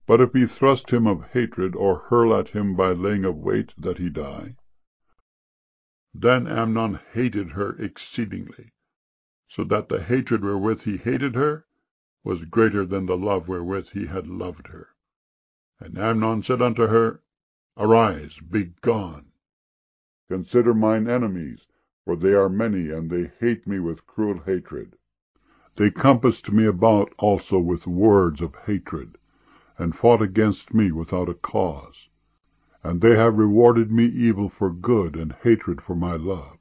But if he thrust him of hatred, or hurl at him by laying of wait that he die, then Amnon hated her exceedingly, so that the hatred wherewith he hated her was greater than the love wherewith he had loved her. And Amnon said unto her, Arise, be gone. Consider mine enemies, for they are many, and they hate me with cruel hatred. They compassed me about also with words of hatred, and fought against me without a cause. And they have rewarded me evil for good, and hatred for my love.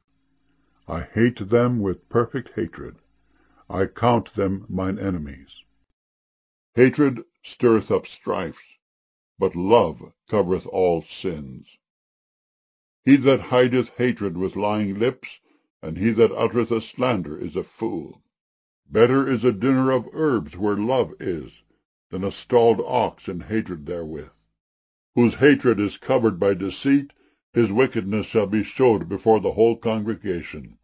I hate them with perfect hatred. I count them mine enemies. Hatred stirreth up strife, but love covereth all sins. He that hideth hatred with lying lips, and he that uttereth a slander, is a fool. Better is a dinner of herbs where love is, than a stalled ox and hatred therewith. Whose hatred is covered by deceit, his wickedness shall be showed before the whole congregation.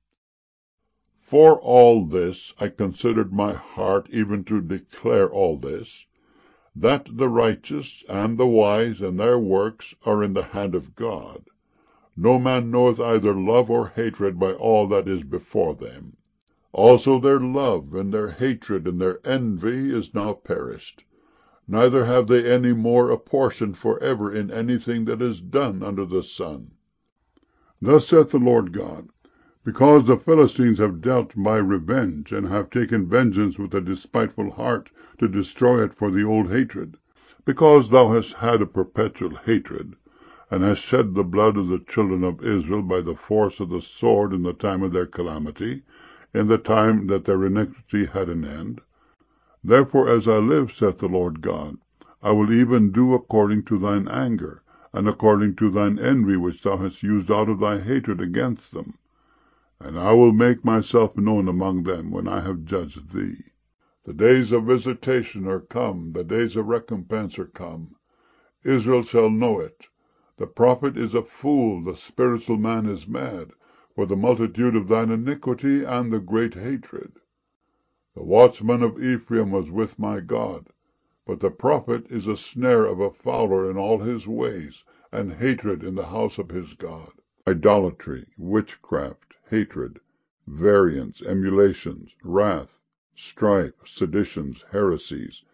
For all this I considered my heart even to declare all this, that the righteous and the wise and their works are in the hand of God. No man knoweth either love or hatred by all that is before them. Also their love and their hatred and their envy is now perished, neither have they any more a portion for ever in anything that is done under the sun. Thus saith the Lord God, because the Philistines have dealt by revenge, and have taken vengeance with a despiteful heart to destroy it for the old hatred, because thou hast had a perpetual hatred, and hast shed the blood of the children of Israel by the force of the sword in the time of their calamity, in the time that their iniquity had an end. Therefore, as I live, saith the Lord God, I will even do according to thine anger, and according to thine envy which thou hast used out of thy hatred against them. And I will make myself known among them when I have judged thee. The days of visitation are come, the days of recompense are come. Israel shall know it. The prophet is a fool, the spiritual man is mad, for the multitude of thine iniquity and the great hatred. The watchman of Ephraim was with my God, but the prophet is a snare of a fowler in all his ways, and hatred in the house of his God. Idolatry, witchcraft, hatred, variance, emulations, wrath, strife, seditions, heresies,